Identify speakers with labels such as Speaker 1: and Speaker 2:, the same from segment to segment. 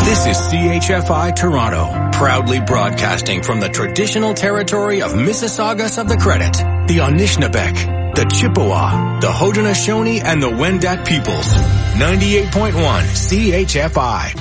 Speaker 1: This is CHFI Toronto, proudly broadcasting from the traditional territory of Mississaugas of the Credit, the Anishinabek, the Chippewa, the Haudenosaunee, and the Wendat peoples. 98.1 CHFI.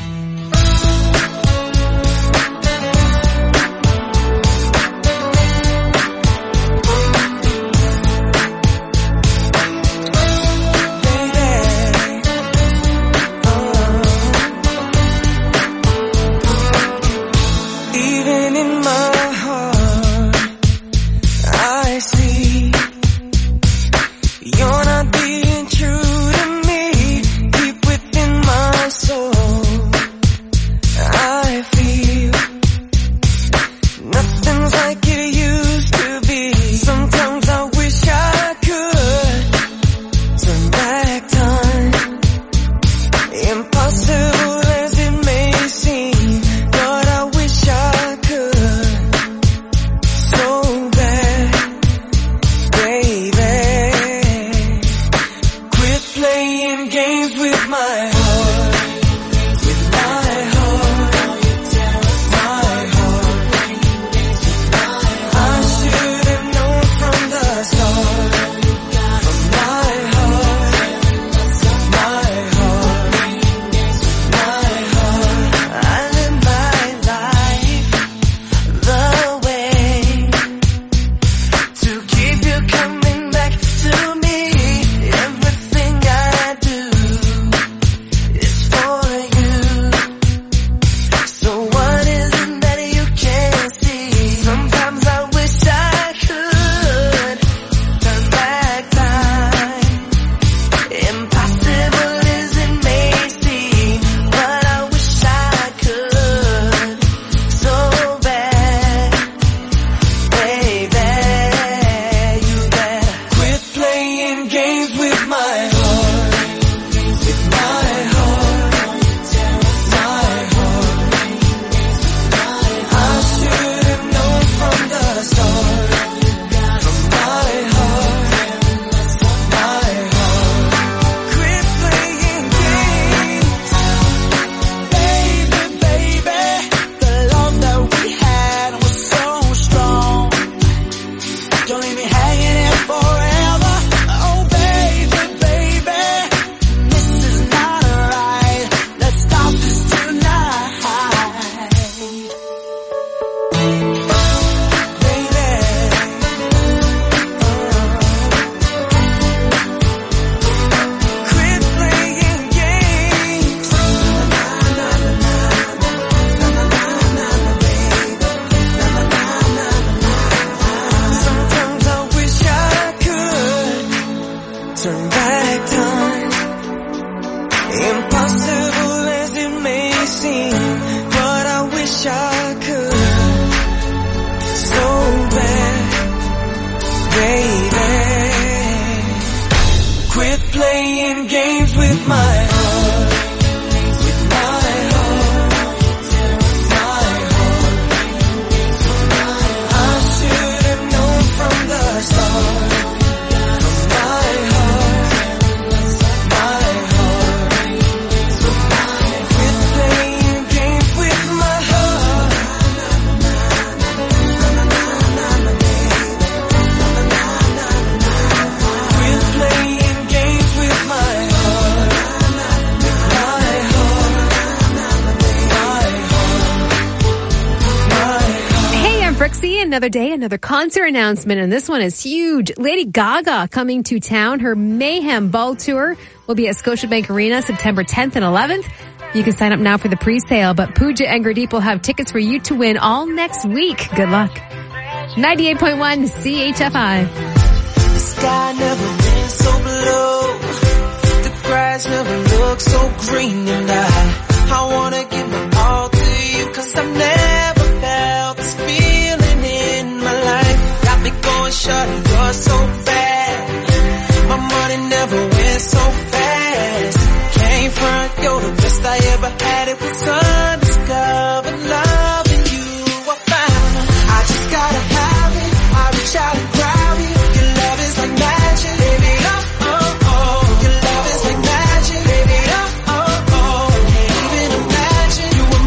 Speaker 2: Another day, another concert announcement, and this one is huge. Lady Gaga coming to town. Her Mayhem Ball Tour will be at Scotiabank Arena September 10th and 11th. You can sign up now for the pre-sale, but Pooja and Gurdeep will have tickets for you to win all next week. Good luck. 98.1 CHFI.
Speaker 3: The sky never been so blue. The grass never looked so green, and I wanna give my all to you, 'cause I've never felt this feeling in my life. Got me going short, you're so bad. My money never went so fast. Came front, you're the best I ever had. It was undiscovered love in you I found. I just gotta have it. I reach out and grab it. Your love is like magic, baby. Oh, oh, oh. Your love is like magic, baby. Oh, oh, oh. Can't even imagine you were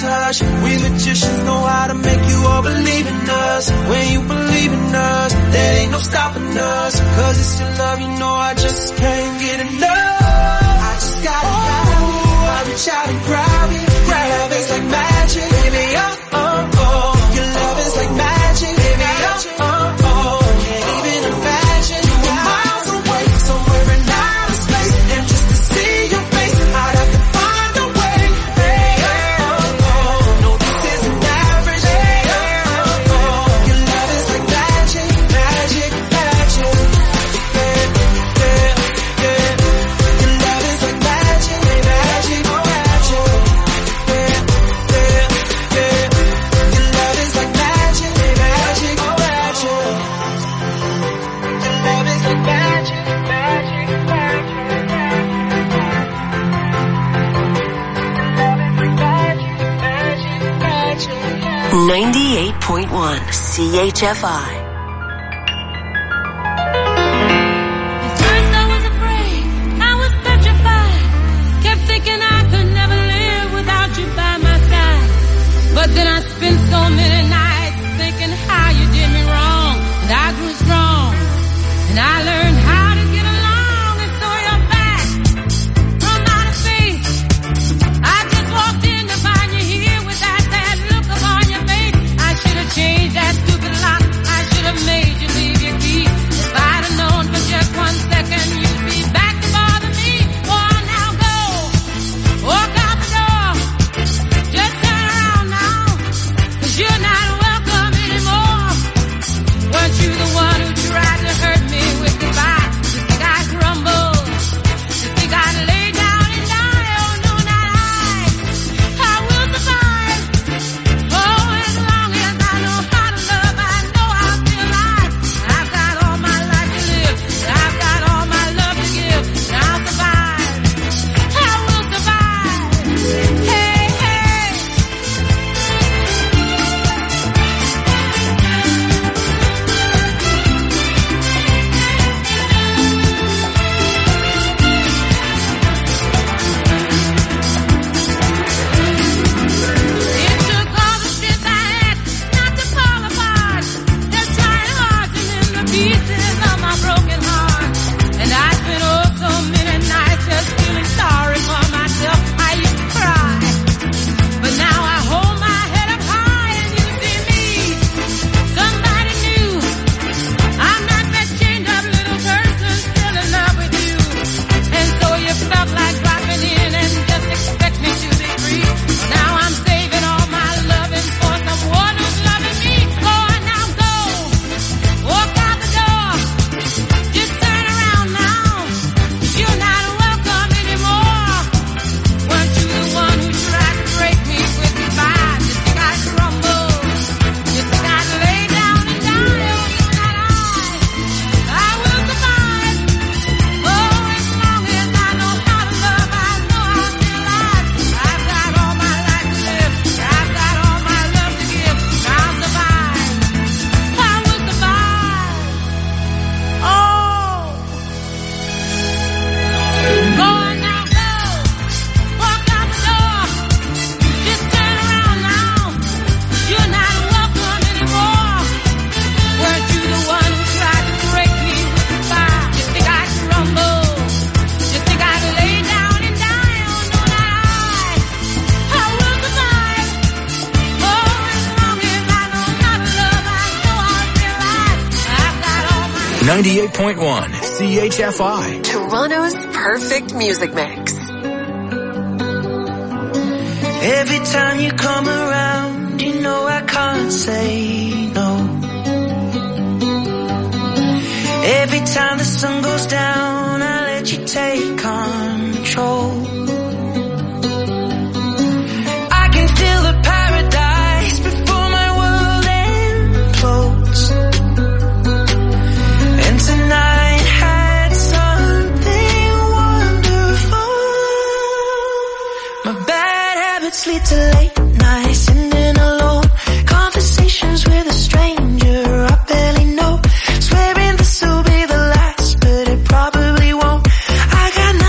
Speaker 3: touch. We magicians know how to make you all believe in us. When you believe in us, there ain't no stopping us. Cause it's your love, you know I just can't get enough. I just gotta have you. I reach out and grab you. Your love is like magic, baby, oh, oh, oh. Your love is like magic, baby, oh, oh, oh. Can't even imagine you were miles away, somewhere in outer space. And just to see your face, I'd have to find a way. Hey, oh, oh. No, this isn't average. Hey, oh, oh. Your love is like magic, magic, magic. Yeah, yeah, yeah. Your love is like magic, magic, magic.
Speaker 4: .1 CHFI.
Speaker 5: At first I was afraid, I was petrified. Kept thinking I could never live without you by my side. But then I spent so many nights thinking how you did me wrong. And I grew strong, and I learned how to get along. And so you're back from outer space. I just walked in to find you here with that sad look upon your face. I should have changed that stupid lock. I should have made you leave your key. If I'd have known for just 1 second you'd be back to bother me. Oh, now go, walk out the door. Just turn around now, 'cause you're not welcome anymore. Weren't you the one who tried to hurt me with goodbye? You think I'd crumble? You think I'd lay down and die? Oh, no, not I. I will survive. Oh, as long as I know how to love, I know I'll be alive. I've got all my life to live. I've got all my love to give. And I'll survive. I will survive. Hey, hey. It took all the strength I had not to fall apart. Just trying hard to mend the pieces of my broken heart. And I spent oh so many nights just feeling sorry for myself. I used to cry, but now I hold my head up high and you see me. Somebody new. I'm not that chained up little person still in love with you. And so you felt like dropping in and just expect me to be free. Now I'm saving all my loving for someone who's loving me. Go on now, go. Walk out the door. Just turn around now. 'Cause you're not welcome anymore. Weren't you the one who tried to break me with goodbye? You think I'd crumble? You think I'd lay down and die? Oh, no, not I. I will survive. Oh, as long as I know how to love, I know I'll be alive. I've got all my life to live. I've got all my love to give. I'll survive. I will survive. Oh. Go on now, go. Walk out the door. Just turn around now. You're not welcome anymore. Weren't you the one who tried to break me with goodbye? You think I'd crumble? You think I'd lay down and die? Oh, no, not I. I will survive. Oh, as long as I know how to love, I know I'll be alive. I've got all my
Speaker 1: 98.1 CHFI.
Speaker 4: Toronto's perfect music mix.
Speaker 3: Every time you come around, you know I can't say no. Every time the sun goes down, I let you take control. I can feel the paradise before my world implodes. And tonight had something wonderful. My bad habits lead to late nights, sitting alone. Conversations with a stranger I barely know. Swearing this will be the last, but it probably won't. I got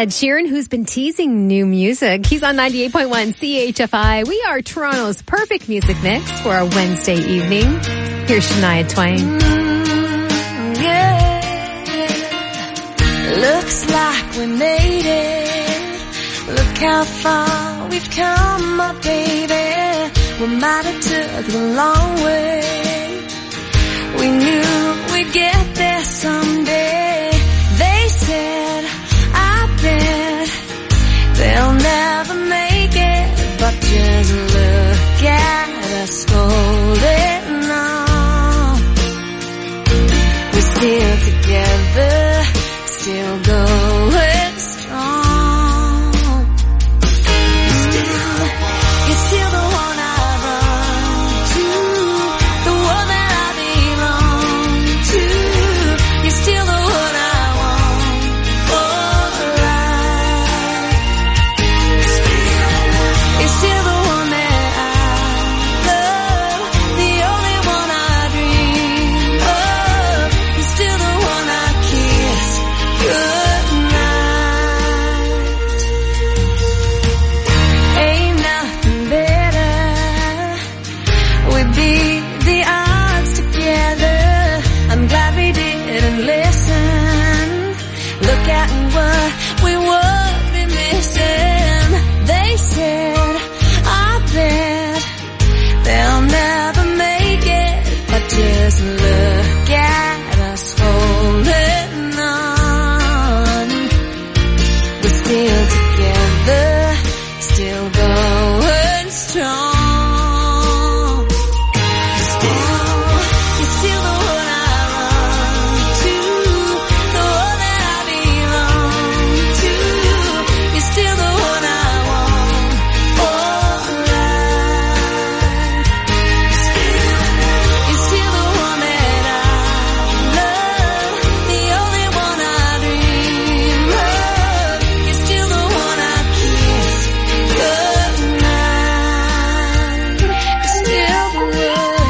Speaker 2: Ed Sheeran, who's been teasing new music. He's on 98.1 CHFI. We are Toronto's perfect music mix for a Wednesday evening. Here's Shania Twain.
Speaker 3: Looks like we made it. Look how far we've come, my baby. We might have took the long way. We knew we'd get there someday. They said, I bet they'll never make it. But just look at us holding on. We're still together, still going strong. You're still the one I run to, the one that I belong to. You're still the one I want for life. You're still the one that I love, the only one I dream of. You're still the one I kiss goodnight. Ain't nothing better. We beat the odds together. I'm glad we didn't listen. Look at what we would be missing. They said, I bet they'll never make it. But just look at us holding on. We're still together, still going strong. You're still the one I run to, the one that I belong to. You're still the one I want for life. You're still the one that I love, the only one I dream of. You're still the one I kiss goodnight. You're still the one.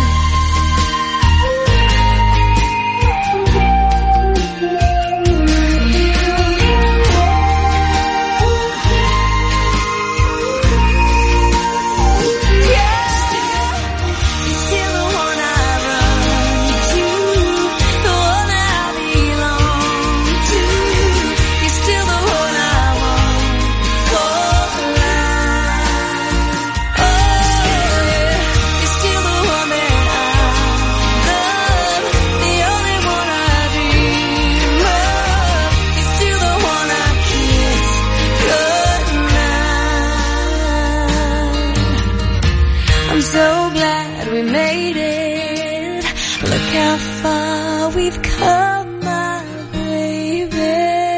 Speaker 3: You're still the one I run to, the one that I belong to. You're still the one I want for life. Oh, yeah. You're still the one that I love, the only one I dream of. You're still the one I kiss goodnight. I'm so glad we made it. Look how far we've come, my baby.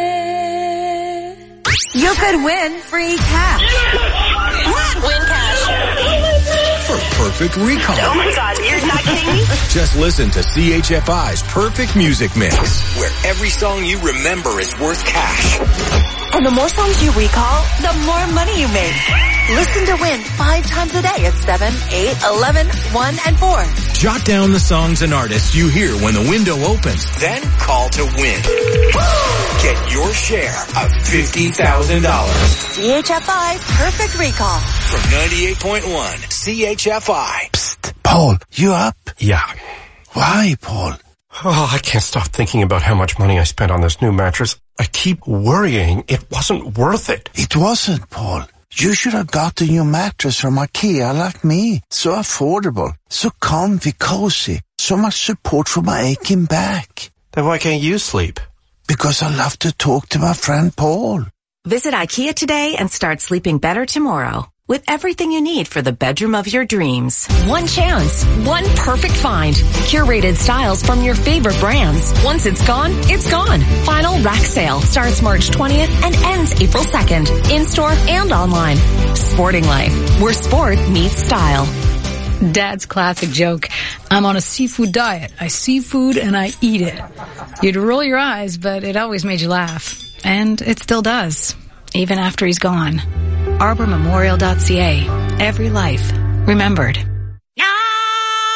Speaker 4: You could win free cash. Win cash.
Speaker 1: For perfect recall.
Speaker 4: Oh my God, you're not kidding me?
Speaker 1: Just listen to CHFI's Perfect Music Mix, where every song you remember is worth cash.
Speaker 4: And the more songs you recall, the more money you make. Listen to Win 5 times a day at 7, 8, 11, 1, and 4.
Speaker 1: Jot down the songs and artists you hear when the window opens, then call to win. Get your share of $50,000
Speaker 4: CHFI Perfect Recall.
Speaker 1: from 98.1 CHFI.
Speaker 6: Psst, Paul, you up?
Speaker 7: Yeah.
Speaker 6: Why, Paul?
Speaker 7: Oh, I can't stop thinking about how much money I spent on this new mattress. I keep worrying it wasn't worth it.
Speaker 6: It wasn't, Paul. You should have got the new mattress from IKEA like me. So affordable, so comfy, cozy, so much support for my aching back.
Speaker 7: Then why can't you sleep?
Speaker 6: Because I love to talk to my friend Paul.
Speaker 8: Visit IKEA today and start sleeping better tomorrow. With everything you need for the bedroom of your dreams.
Speaker 9: One chance, one perfect find. Curated styles from your favorite brands. Once it's gone, it's gone. Final rack sale starts March 20th and ends April 2nd. In-store and online. Sporting Life, where sport meets style.
Speaker 10: Dad's classic joke. I'm on a seafood diet. I see food and I eat it. You'd roll your eyes, but it always made you laugh. And it still does, even after he's gone. ArborMemorial.ca. Every life remembered.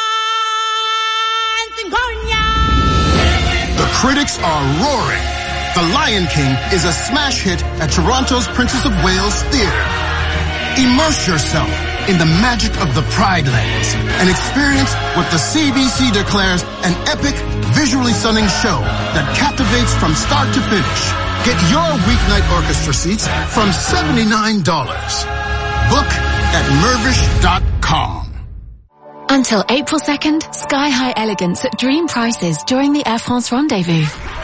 Speaker 11: The critics are roaring. The Lion King is a smash hit at Toronto's Princess of Wales Theatre. Immerse yourself in the magic of the Pride Lands and experience what the CBC declares an epic, visually stunning show that captivates from start to finish. Get your weeknight orchestra seats from $79. Book at mervish.com.
Speaker 12: Until April 2nd, Sky High Elegance at dream prices during the Air France Rendezvous.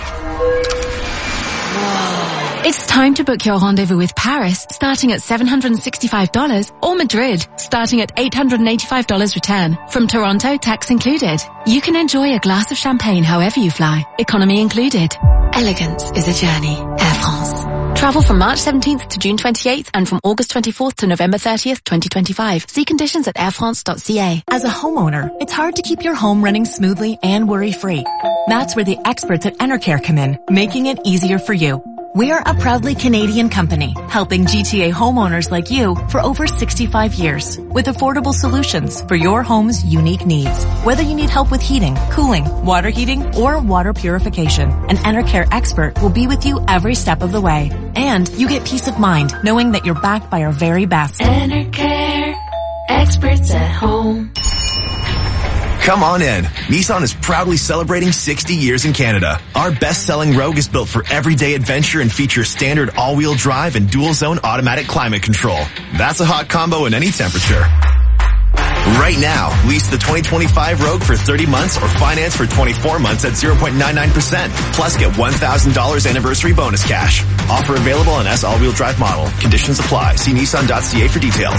Speaker 12: It's time to book your rendezvous with Paris, starting at $765, or Madrid, starting at $885 return. From Toronto, tax included. You can enjoy a glass of champagne however you fly, economy included. Elegance is a journey. Air France. Travel from March 17th to June 28th and from August 24th to November 30th, 2025. See conditions at airfrance.ca.
Speaker 13: As a homeowner, it's hard to keep your home running smoothly and worry-free. That's where the experts at Enercare come in, making it easier for you. We're a proudly Canadian company, helping GTA homeowners like you for over 65 years with affordable solutions for your home's unique needs. Whether you need help with heating, cooling, water heating, or water purification, an Enercare expert will be with you every step of the way. And you get peace of mind knowing that you're backed by our very best.
Speaker 12: Enercare, experts at home.
Speaker 14: Come on in. Nissan is proudly celebrating 60 years in Canada. Our best-selling Rogue is built for everyday adventure and features standard all-wheel drive and dual-zone automatic climate control. That's a hot combo in any temperature. Right now, lease the 2025 Rogue for 30 months or finance for 24 months at 0.99%. Plus get $1,000 anniversary bonus cash. Offer available on S all-wheel drive model. Conditions apply. See Nissan.ca for details.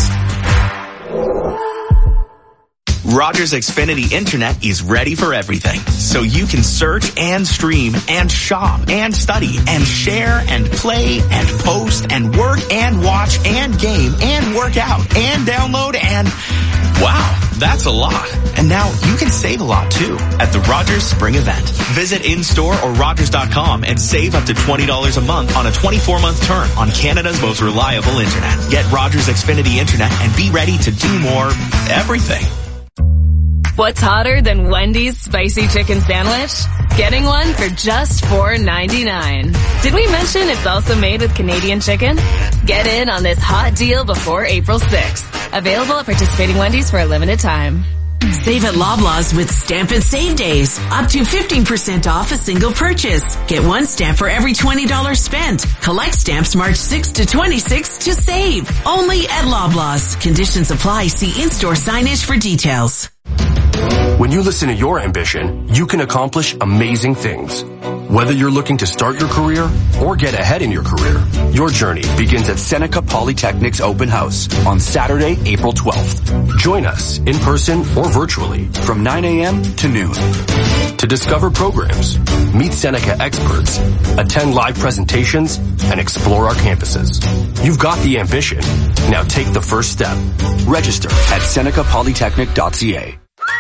Speaker 15: Rogers Xfinity Internet is ready for everything. So you can search and stream and shop and study and share and play and post and work and watch and game and work out and download and wow, that's a lot. And now you can save a lot too at the Rogers Spring Event. Visit in-store or Rogers.com and save up to $20 a month on a 24-month term on Canada's most reliable internet. Get Rogers Xfinity Internet and be ready to do more everything.
Speaker 9: What's hotter than Wendy's spicy chicken sandwich? Getting one for just $4.99. Did we mention it's also made with Canadian chicken? Get in on this hot deal before April 6th. Available at participating Wendy's for a limited time.
Speaker 16: Save at Loblaws with Stamp and Save Days. Up to 15% off a single purchase. Get one stamp for every $20 spent. Collect stamps March 6 to 26 to save. Only at Loblaws. Conditions apply. See in-store signage for details.
Speaker 7: When you listen to your ambition, you can accomplish amazing things. Whether you're looking to start your career or get ahead in your career, your journey begins at Seneca Polytechnic's open house on Saturday, April 12th. Join us in person or virtually from 9 a.m. to noon. To discover programs, meet Seneca experts, attend live presentations, and explore our campuses. You've got the ambition. Now take the first step. Register at senecapolytechnic.ca.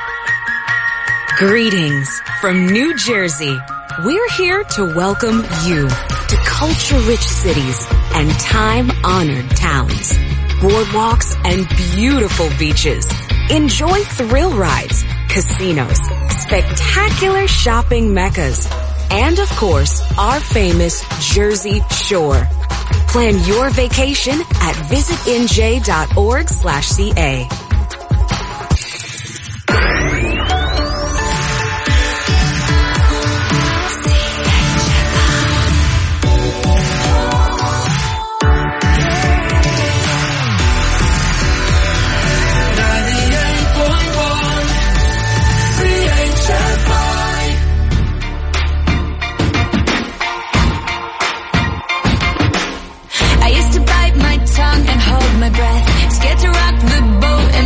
Speaker 17: Greetings from New Jersey. We're here to welcome you to culture-rich cities and time-honored towns, boardwalks and beautiful beaches. Enjoy thrill rides, casinos, spectacular shopping meccas, and of course, our famous Jersey Shore. Plan your vacation at visitnj.org/ca.
Speaker 5: I used to bite my tongue and hold my breath, scared to rock the boat and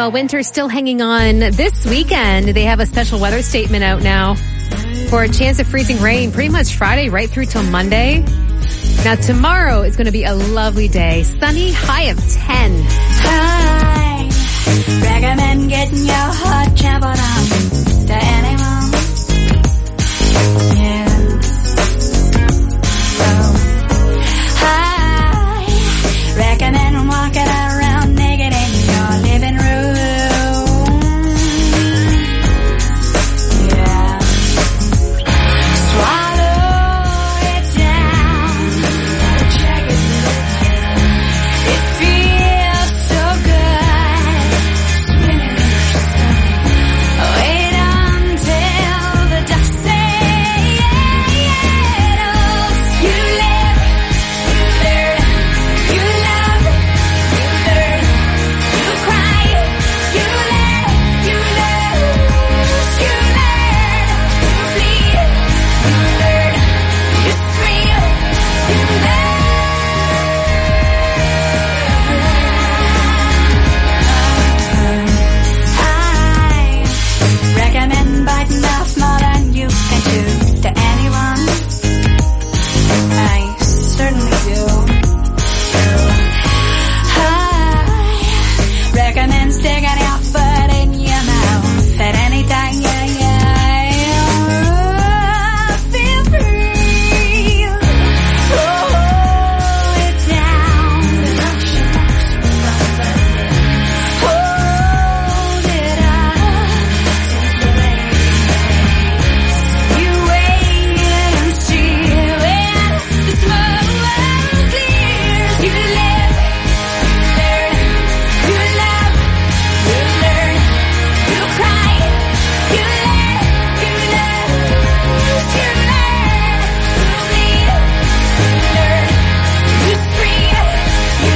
Speaker 2: Well, winter's still hanging on this weekend. They have a special weather statement out now for a chance of freezing rain pretty much Friday right through till Monday. Now, tomorrow is going to be a lovely day. Sunny, high of 10.
Speaker 18: Hi, recommend getting your hot traveled on to anyone. Yeah. Hi, recommend walking around naked in your living room. Yeah. Swallow it down. Check it. It feels so good. Swimming in your stomach. Wait until the ducks say yes. You live, you learn, you love, you learn, you cry, you laugh, you lose, you learn, you bleed, you learn, you scream, you learn. I recommend biting off more than you can chew to anyone. I certainly do. I recommend sticking your foot in your mouth at any time. Feel free. Hold it down. Hold it up. You wait and see when the smoke clears. You live, you learn, you love, you learn, you cry, you laugh, you lose, you learn, you bleed, you learn, you scream, you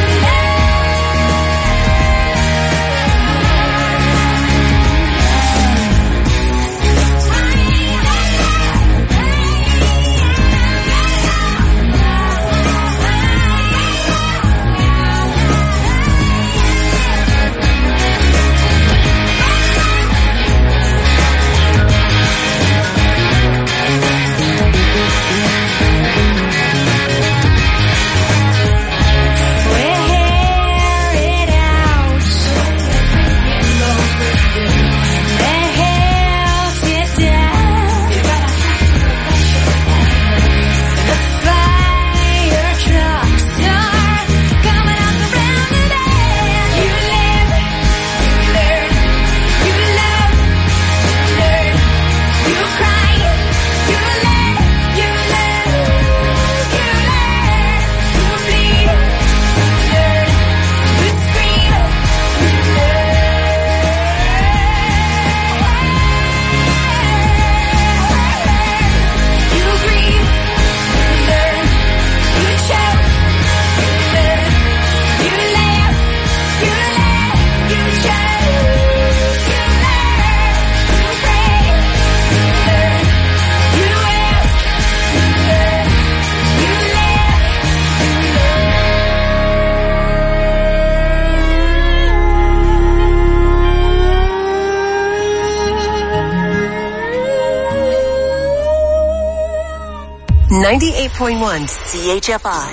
Speaker 4: .1 CHFI.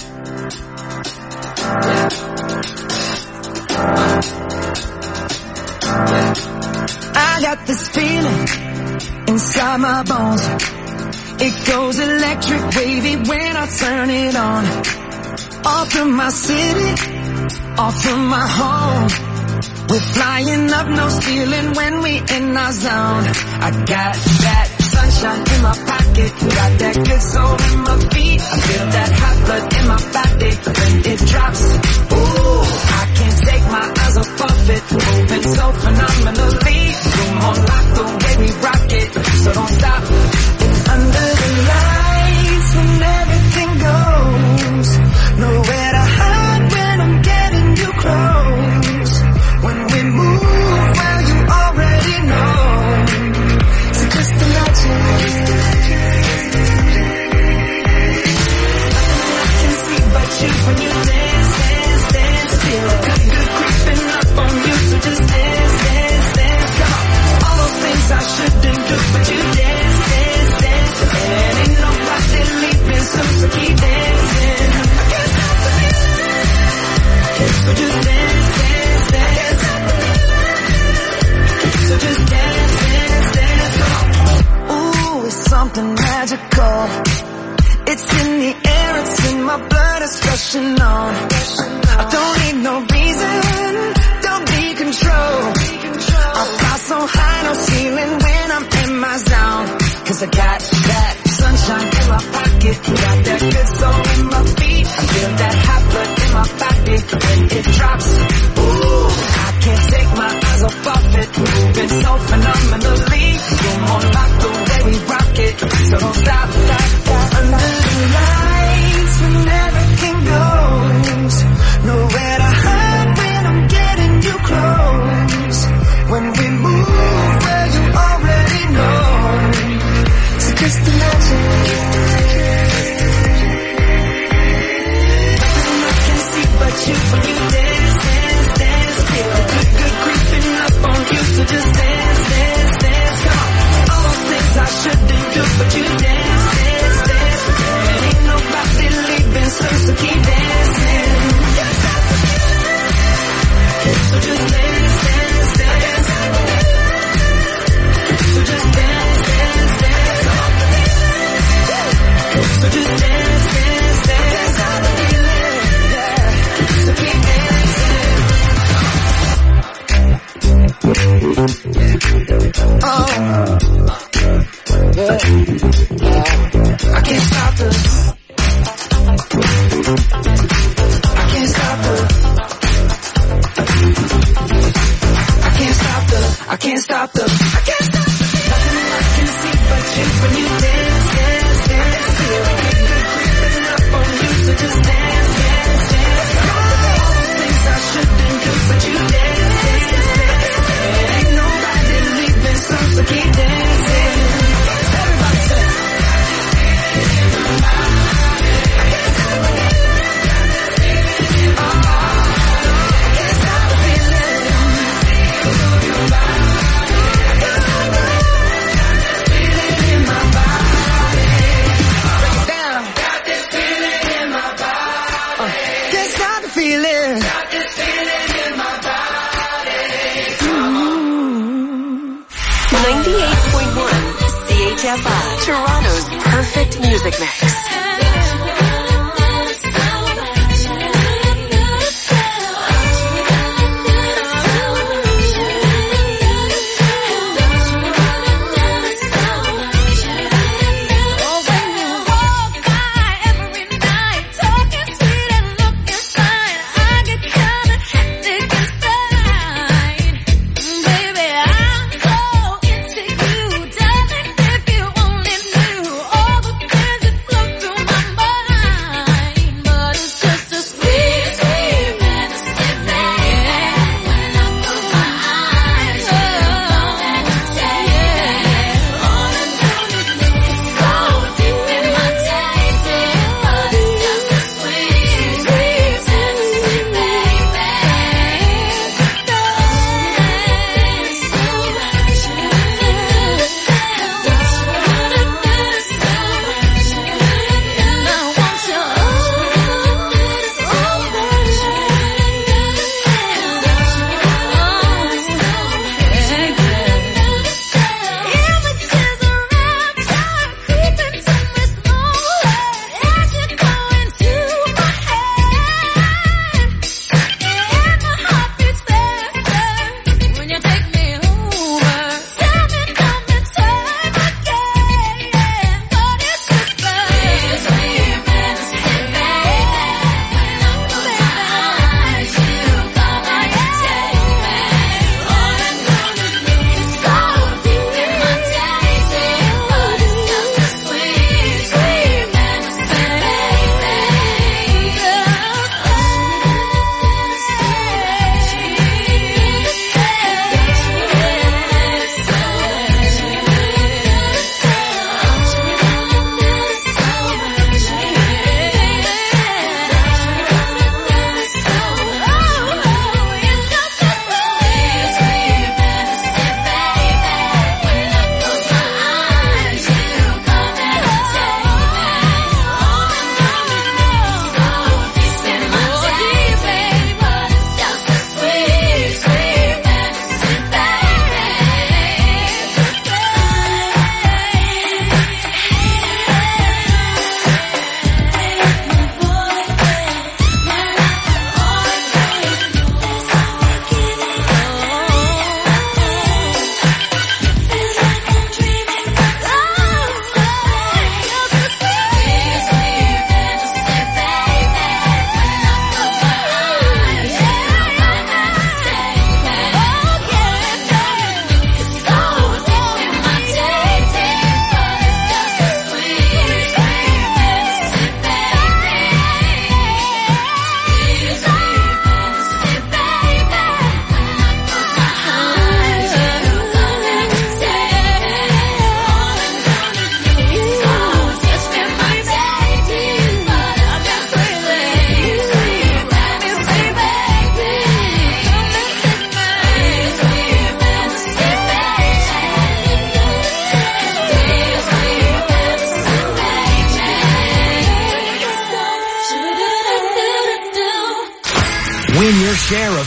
Speaker 3: I got this feeling inside my bones. It goes electric wavy when I turn it on. Off from my city, off from my home. We're flying up, no stealing when we in our zone. I got that sunshine in my pocket, got that good soul in my feet. I feel that hot blood in my body when it drops. Ooh, I can't take my eyes off of it, moving so phenomenally. Come on, like the way we rock it, so don't stop. It's under the lights when everything goes. Nowhere to hide when I'm getting you close. When we move, well, you already know. So just imagine. Nothing I can see but you when you dance, dance, dance still. Got good creeping up on you, so just dance. rushing on. I don't need no reason, don't be control. I fly so high, no ceiling when I'm in my zone. Cause I got that sunshine in my pocket, got that good soul in my feet. I feel that hot blood in my body when it drops. Ooh, I can't take my eyes off of it, moving so phenomenally. You're more like the way we rock it, so don't stop, stop, stop. Under the lights when everything goes, nowhere to hide when I'm getting you close. When we move where you already know, so just imagine. Nothing I can see but you when you dance, dance, dance. Feel the good, good creeping up on you, so just dance, dance, dance. Come on, all those things I shouldn't do, but you dance, dance, dance. And ain't nobody leaving, so keep dancing. So just dance, dance, dance. So just dance, dance, dance. So just dance, dance, dance. So keep dancing. Oh, yeah. I can't stop this. I can't stop this. I can't stop the, I can't stop the, I can't stop the. Nothing I can see but you when you dance, dance, dance. Feel the good, good creeping up on you, so just dance, dance, dance. All those things I shouldn't do, but you dance, dance, dance. Ain't nobody leaving, so keep dancing. Everybody say,
Speaker 4: CHFI, Toronto's perfect music mix.
Speaker 5: Through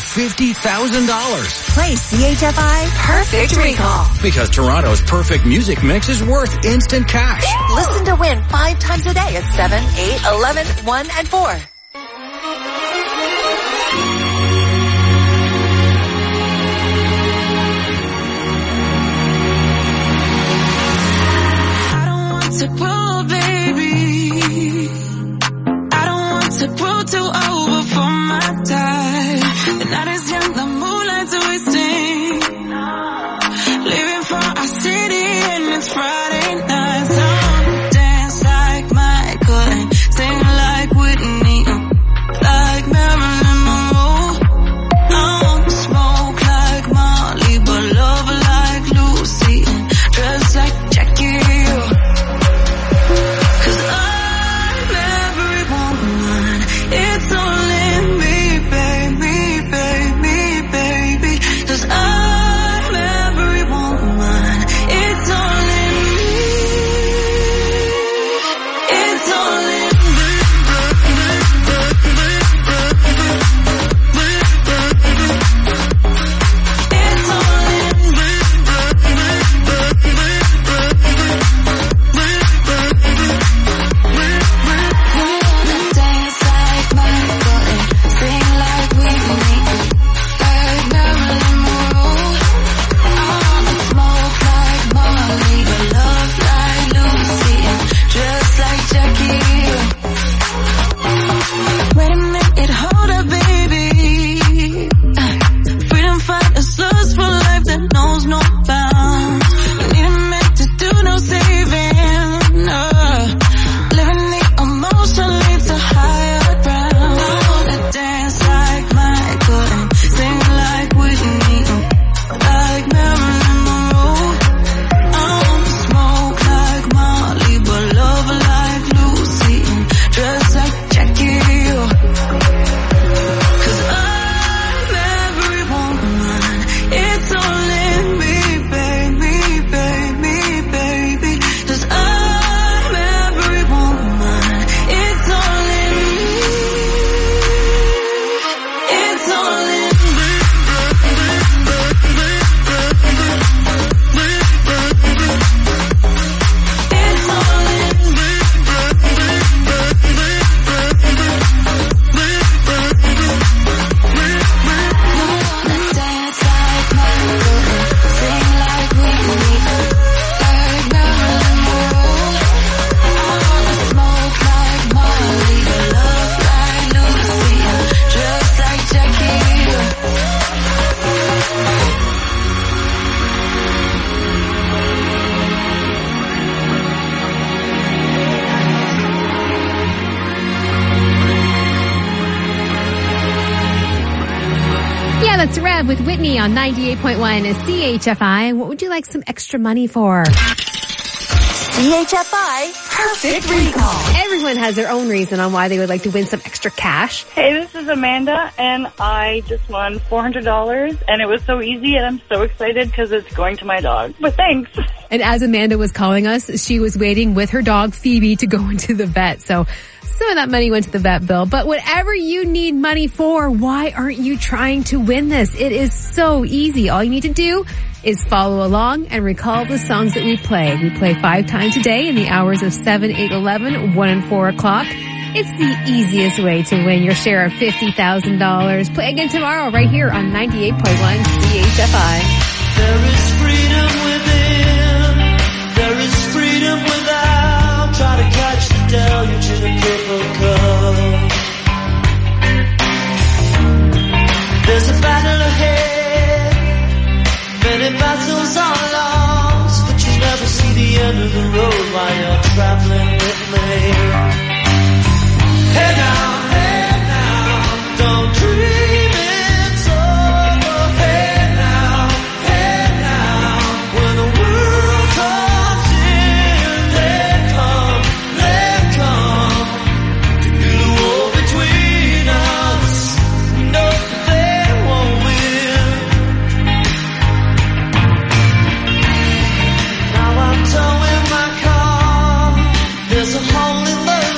Speaker 1: $50,000.
Speaker 4: Play CHFI Perfect Recall.
Speaker 1: Because Toronto's perfect music mix is worth instant cash.
Speaker 4: Listen to win 5 times a day at 7, 8, 11, 1, and 4.
Speaker 3: To grow, baby. I don't want to grow too over for my time. The night is young, the moonlight's wasting. Leaving for our city and it's Friday night. So I wanna dance like Michael and sing like Whitney, like Marilyn Monroe. I want to smoke like Molly, but love like Lucy and dress like Jackie. It's all in me, baby, baby, baby. 'Cause I'm every woman. It's all in me. It's all in me. It's all in me. Dance like Michael and sing like Whitney, like Marilyn Monroe. I wanna smoke like Molly, but love like Lucy and dress like Jackie. Wait a minute, hold up, baby. Freedom fighters, lust for life that knows no bounds. You need a man to do no saving. Living the emotion leads to higher ground. I wanna dance like Michael and sing like Whitney, like Marilyn Monroe. I wanna smoke like Molly, but love like Lucy and dress like Jackie. 'Cause I'm every woman. It's all in me, baby, baby, baby. 'Cause I'm every woman. It's all in me. It's all in me. It's all in me. Wanna dance like Michael and sing like Whitney, like Marilyn Monroe. I wanna smoke like Molly, but love like Lucy and dress like Jackie.
Speaker 2: Yeah, that's Rev with Whitney on 98.1 CHFI. What would you like some extra money for?
Speaker 4: CHFI Perfect Recall.
Speaker 2: Everyone has their own reason on why they would like to win some extra cash.
Speaker 19: Hey, this is Amanda, and I just won $400, and it was so easy, and I'm so excited because it's going to my dog. But thanks.
Speaker 2: And as Amanda was calling us, she was waiting with her dog Phoebe to go into the vet. So some of that money went to the vet bill. But whatever you need money for, why aren't you trying to win this? It is so easy. All you need to do is follow along and recall the songs that we play. We play 5 times a day in the hours of 7, 8, 11, 1, and 4 o'clock. It's the easiest way to win your share of $50,000. Play again tomorrow right here on 98.1 CHFI.
Speaker 3: There is freedom within. There is freedom without. Try to catch the deluge in a paper cup. There's a battle ahead. Many battles are lost, but you never see the end of the road while you're traveling with me. Hey now, don't dream it's over. Hey now, when the world comes in, they come to do the war between us. No, they won't win. Now I'm towing my car. There's a hole in the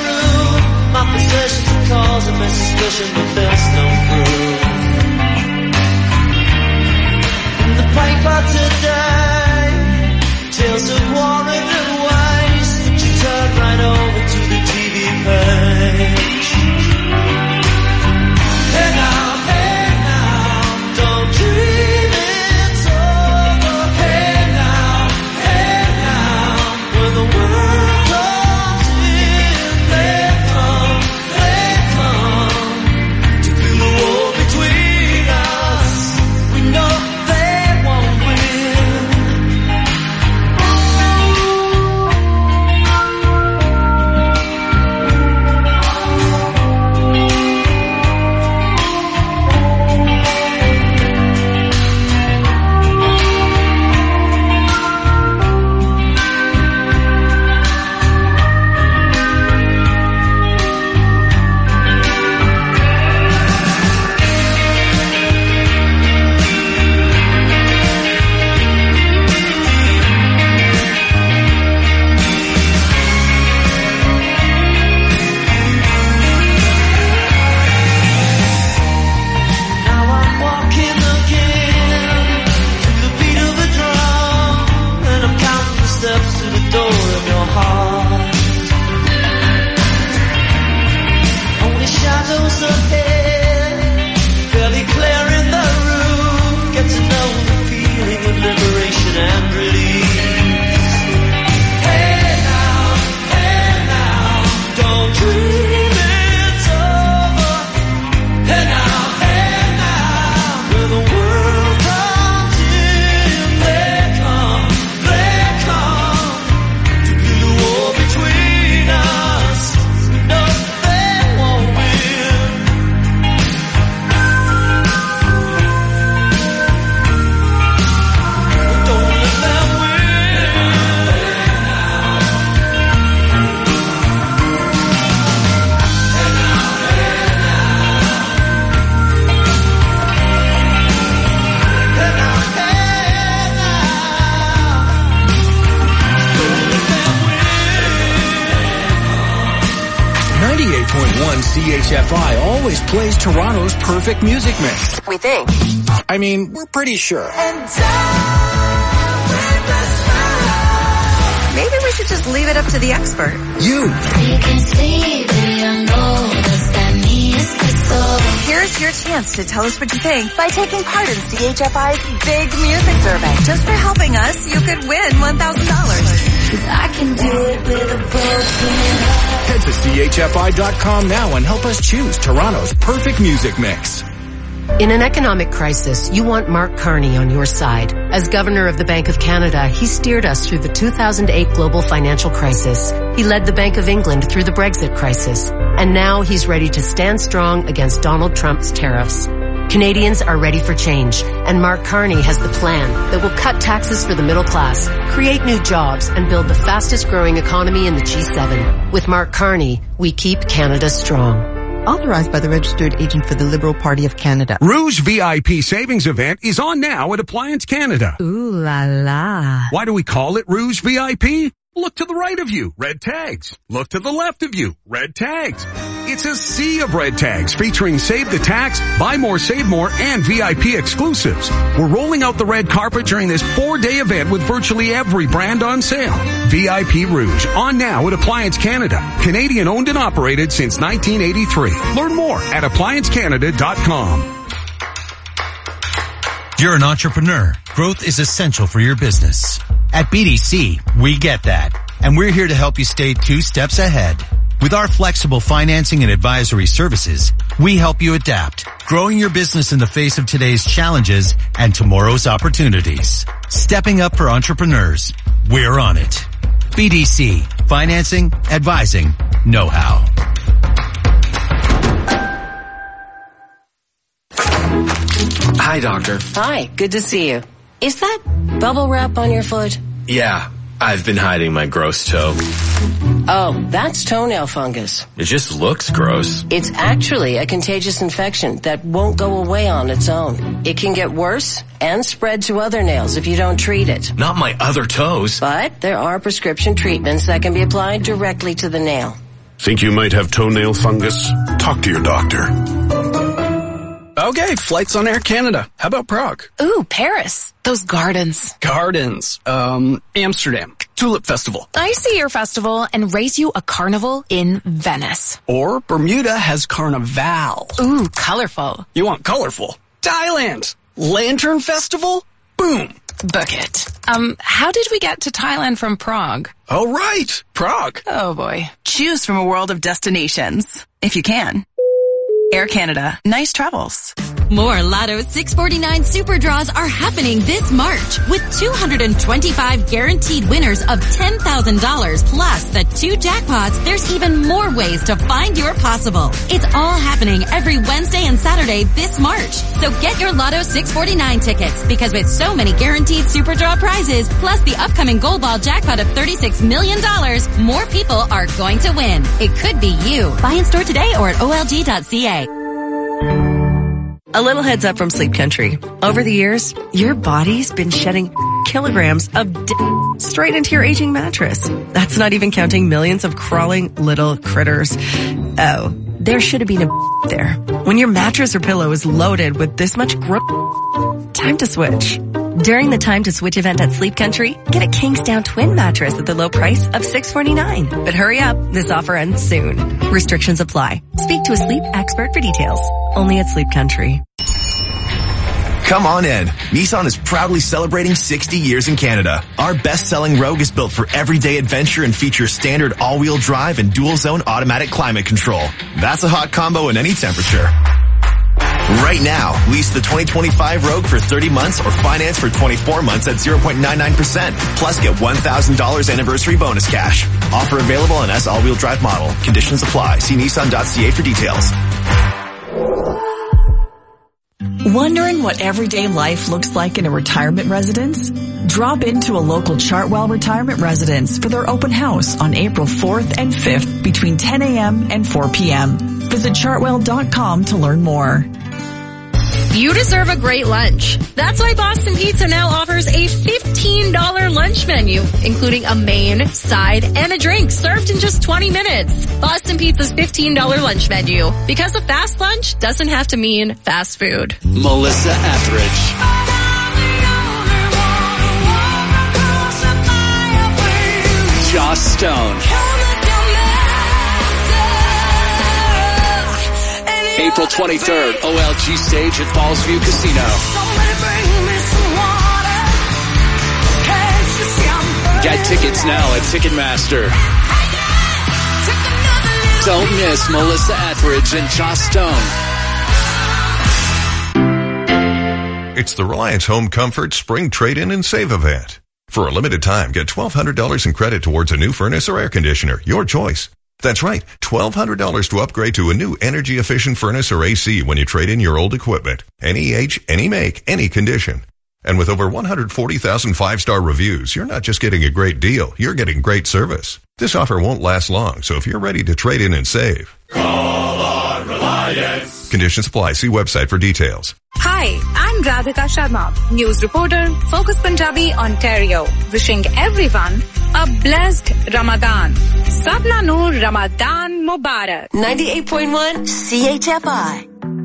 Speaker 1: CHFI always plays Toronto's perfect music mix.
Speaker 8: We think.
Speaker 1: I mean, we're pretty sure.
Speaker 8: Maybe we should just leave it up to the expert. Here's your chance to tell us what you think by taking part in CHFI's Big Music Survey. Just for helping us, you could win $1,000.
Speaker 18: I can do it with a broken
Speaker 1: Head to chfi.com now and help us choose Toronto's perfect music mix.
Speaker 20: In an economic crisis, you want Mark Carney on your side. As Governor of the Bank of Canada, he steered us through the 2008 global financial crisis. He led the Bank of England through the Brexit crisis. And now he's ready to stand strong against Donald Trump's tariffs. Canadians are ready for change, and Mark Carney has the plan that will cut taxes for the middle class, create new jobs, and build the fastest growing economy in the G7. With Mark Carney, we keep Canada strong.
Speaker 21: Authorized by the Registered Agent for the Liberal Party of Canada.
Speaker 22: Rouge VIP Savings Event is on now at Appliance Canada.
Speaker 21: Ooh la la.
Speaker 22: Why do we call it Rouge VIP? Look to the right of you, red tags. Look to the left of you, red tags. It's a sea of red tags featuring Save the Tax, Buy More, Save More, and VIP exclusives. We're rolling out the red carpet during this 4-day event with virtually every brand on sale. VIP Rouge, on now at Appliance Canada. Canadian owned and operated since 1983. Learn more at appliancecanada.com.
Speaker 23: You're an entrepreneur. Growth is essential for your business. At BDC, we get that. And we're here to help you stay 2 steps ahead. With our flexible financing and advisory services, we help you adapt, growing your business in the face of today's challenges and tomorrow's opportunities. Stepping up for entrepreneurs. We're on it. BDC. Financing, advising, know-how.
Speaker 7: Hi, doctor.
Speaker 20: Hi, good to see you. Is that bubble wrap on your foot?
Speaker 7: Yeah, I've been hiding my gross toe.
Speaker 20: Oh, that's toenail fungus.
Speaker 7: It just looks gross.
Speaker 20: It's actually a contagious infection that won't go away on its own. It can get worse and spread to other nails if you don't treat it.
Speaker 7: Not my other toes.
Speaker 20: But there are prescription treatments that can be applied directly to the nail.
Speaker 24: Think you might have toenail fungus? Talk to your doctor.
Speaker 25: Okay, flights on Air Canada. How about Prague?
Speaker 26: Ooh, Paris. Those gardens.
Speaker 25: Gardens. Amsterdam. Tulip Festival.
Speaker 26: I see your festival and race you a carnival in Venice.
Speaker 25: Or Bermuda has Carnival.
Speaker 26: Ooh, colorful.
Speaker 25: You want colorful? Thailand. Lantern Festival? Boom.
Speaker 26: Book it. How did we get to Thailand from Prague?
Speaker 25: Oh, right. Prague.
Speaker 26: Oh, boy.
Speaker 27: Choose from a world of destinations, if you can. Air Canada. Nice travels.
Speaker 28: More Lotto 649 Super Draws are happening this March with 225 guaranteed winners of $10,000 plus the 2 jackpots. There's even more ways to find your possible. It's all happening every Wednesday and Saturday this March. So get your Lotto 649 tickets because with so many guaranteed Super Draw prizes plus the upcoming Gold Ball jackpot of $36 million, more people are going to win. It could be you. Buy in store today or at olg.ca.
Speaker 8: A little heads up from Sleep Country. Over the years, your body's been shedding kilograms of straight into your aging mattress. That's not even counting millions of crawling little critters. Oh, there should have been a there. When your mattress or pillow is loaded with this much time to switch. During the Time to Switch event at Sleep Country, get a Kingsdown twin mattress at the low price of $649. But hurry up, this offer ends soon. Restrictions apply. Speak to a sleep expert for details. Only at Sleep Country.
Speaker 14: Come on in. Nissan is proudly celebrating 60 years in Canada. Our best-selling Rogue is built for everyday adventure and features standard all-wheel drive and dual-zone automatic climate control. That's a hot combo in any temperature. Right now, lease the 2025 Rogue for 30 months or finance for 24 months at 0.99%. Plus get $1,000 anniversary bonus cash. Offer available on S all-wheel drive model. Conditions apply. See Nissan.ca for details.
Speaker 29: Wondering what everyday life looks like in a retirement residence? Drop into a local Chartwell retirement residence for their open house on April 4th and 5th between 10 a.m. and 4 p.m. Visit chartwell.com to learn more.
Speaker 26: You deserve a great lunch. That's why Boston Pizza now offers a $15 lunch
Speaker 28: lunch menu, including a main, side, and a drink served in just 20 minutes. Boston Pizza's $15 lunch menu. Because a fast lunch doesn't have to mean fast food.
Speaker 6: Melissa Etheridge. Joss Stone. April 23rd, OLG stage at Fallsview Casino. Get tickets now at Ticketmaster. Don't miss Melissa Etheridge and Joss Stone.
Speaker 9: It's the Reliance Home Comfort Spring Trade-In and Save event. For a limited time, get $1,200 in credit towards a new furnace or air conditioner, your choice. That's right, $1,200 to upgrade to a new energy-efficient furnace or AC when you trade in your old equipment. Any age, any make, any condition. And with over 140,000 five-star reviews, you're not just getting a great deal, you're getting great service. This offer won't last long, so if you're ready to trade in and save, call on Reliance. Conditions apply. See website for details.
Speaker 10: Hi, I'm Radhika Sharma, news reporter, Focus Punjabi, Ontario, wishing everyone a blessed Ramadan. Sabna Noor Ramadan Mubarak.
Speaker 4: 98.1 CHFI.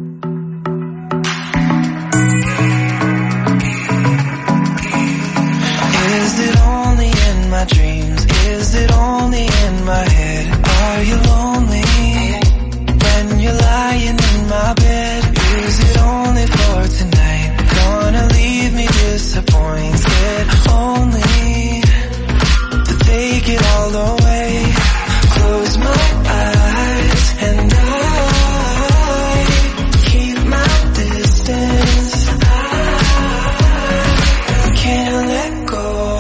Speaker 3: Is it only in my dreams? Is it only in my head? Are you lonely when you're lying in my bed? Is it only for tonight? Gonna leave me disappointed, only to take it all away. Close my eyes and I keep my distance. I can't let go.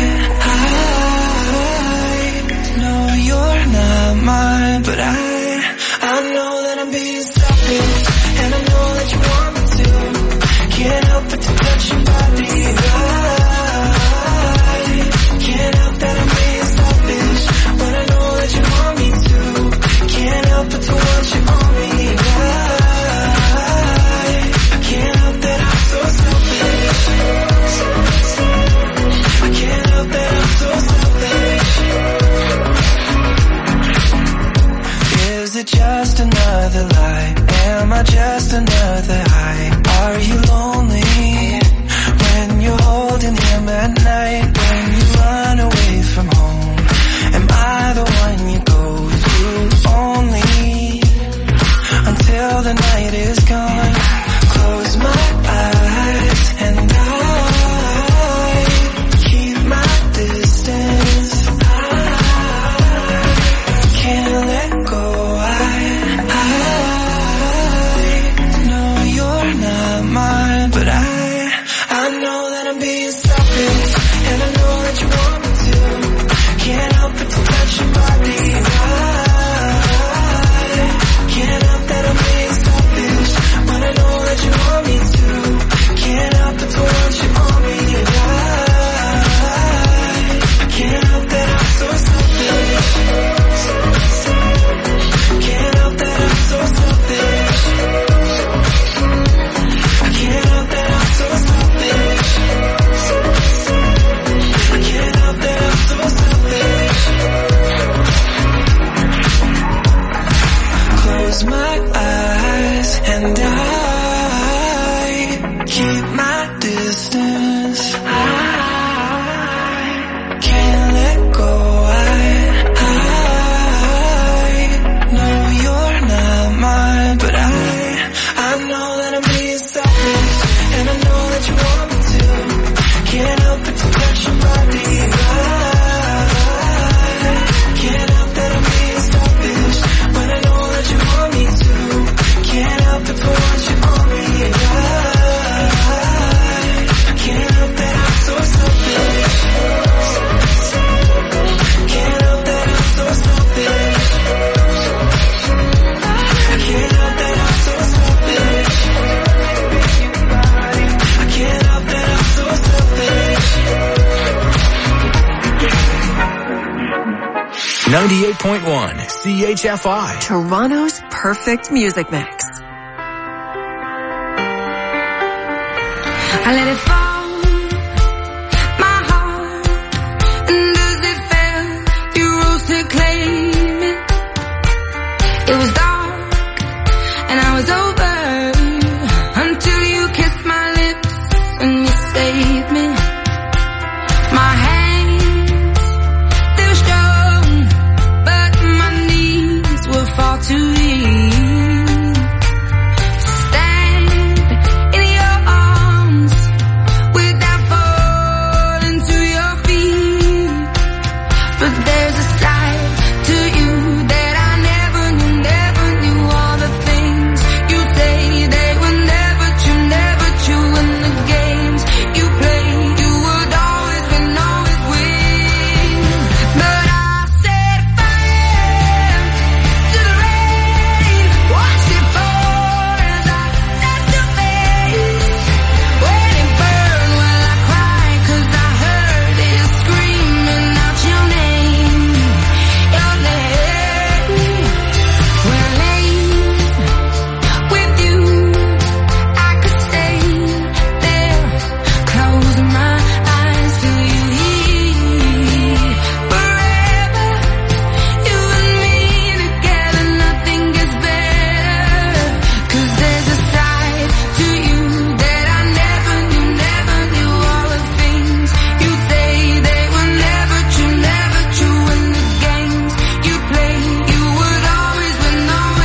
Speaker 3: I know you're not mine, but I know that I'm being selfish, and I know that you want me to. Can't help but to touch your body. I can't help that I'm being selfish when I know that you want me to. Can't help but to want you on me. I can't help that I'm so selfish. I can't help that I'm so selfish. Is it just another lie? Am I just another high? Are you lonely when you're holding him at night? When you run away from home, am I the one you go to only until the night is gone? Close my eyes and I keep my distance. I can't let go. But I know that I'm being selfish, and I know that you want me to. Can't help but to touch your body. I can't help that I'm being selfish when I know that you want me to. Can't help but to want you on me. I can't help that I'm so selfish. Can't help that I'm so selfish. I can't help that I'm so selfish. I can't help that I'm so selfish. Close my eyes and I keep my distance. I can't let go. I know you're not mine, but I know that I'm being selfish, and I know that you want me to. Can't help but to touch your body. Can't help that I'm being selfish when I know that you want me to. Can't help but to want you on me. I can't help that I'm so selfish. Can't help that I'm so selfish. I can't help that I'm so selfish. I can't help that I'm so selfish.
Speaker 1: 98.1 CHFI.
Speaker 4: Toronto's perfect music mix.
Speaker 10: I let it fall, my heart
Speaker 18: save me. My hands, they're strong, but my knees were far too weak to stand in your arms without falling to your feet. But there's a side to you that I never knew all the things you say, they were never true, and the games you play, you would always win, but I set fire to the rain, watch it pour as I touch your face. When it burned, well I cried 'cause I heard it screaming out your name, your name. When laying with you, I could stay there, close my eyes till you hear. Forever, you and me together, nothing gets better. 'Cause there's a side to you that I never knew all the things you say, they were never true, and the games you play, you would always win,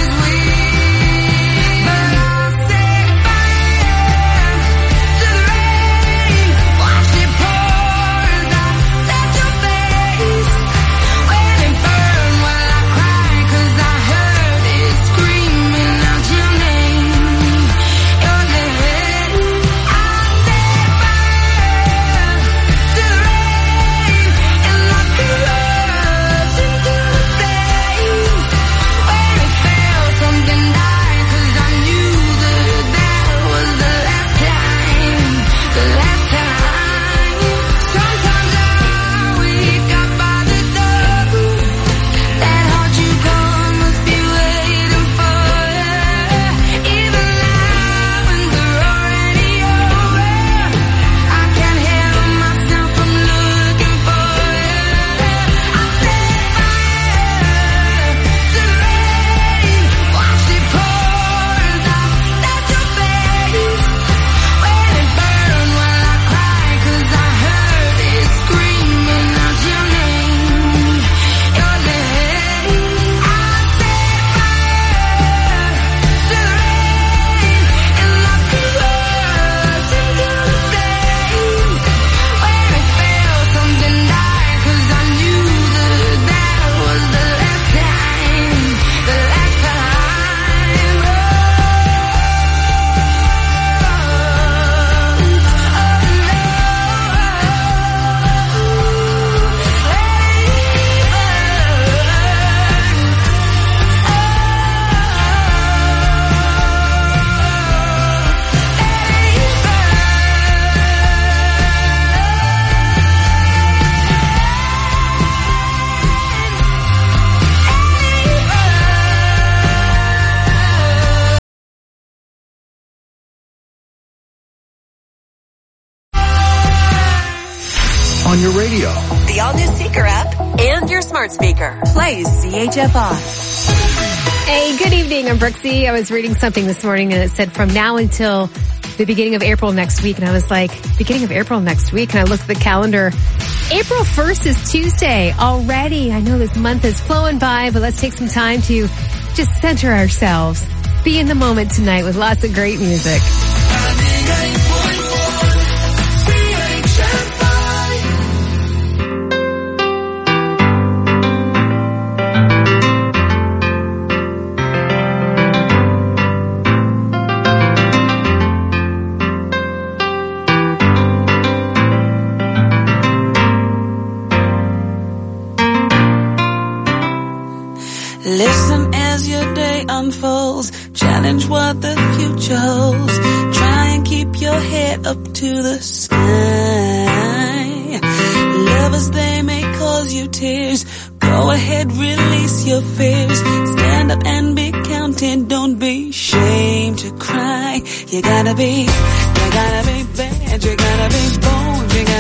Speaker 18: but I set fire to the rain, watch it pour as I touch your face. When it burned, well I cried 'cause I heard it screaming out your name, your name. I set fire to the rain and locked the rust into the flames. When it fell, something died 'cause I knew that was the last time, the last time. Sometimes I wake up by the door, that heart you call must be waiting for you. Even now when we're already over, I can't help myself from looking for you. I set fire to the rain, watch it pour as I touch your face. When it burned, well I cried 'cause I heard it screaming out your name, your name. I set fire to the rain and locked the rust into the flames. When it fell, something died 'cause I knew that was the last time, the last time.
Speaker 1: On your radio,
Speaker 4: The all-new Seeker app, and your smart speaker. Play CHFI.
Speaker 2: Hey, good evening. I'm Brooksy. I was reading something this morning and it said from now until the beginning of April next week. And I was like, beginning of April next week? And I looked at the calendar. April 1st is Tuesday already. I know this month is flowing by, but let's take some time to just center ourselves. Be in the moment tonight with lots of great music.
Speaker 3: Listen as your day unfolds, challenge what the future holds, try and keep your head up to the sky. Lovers, they may cause you tears, go ahead, release your fears, stand up and be counted, don't be ashamed to cry. You gotta be bad, you gotta be bold, you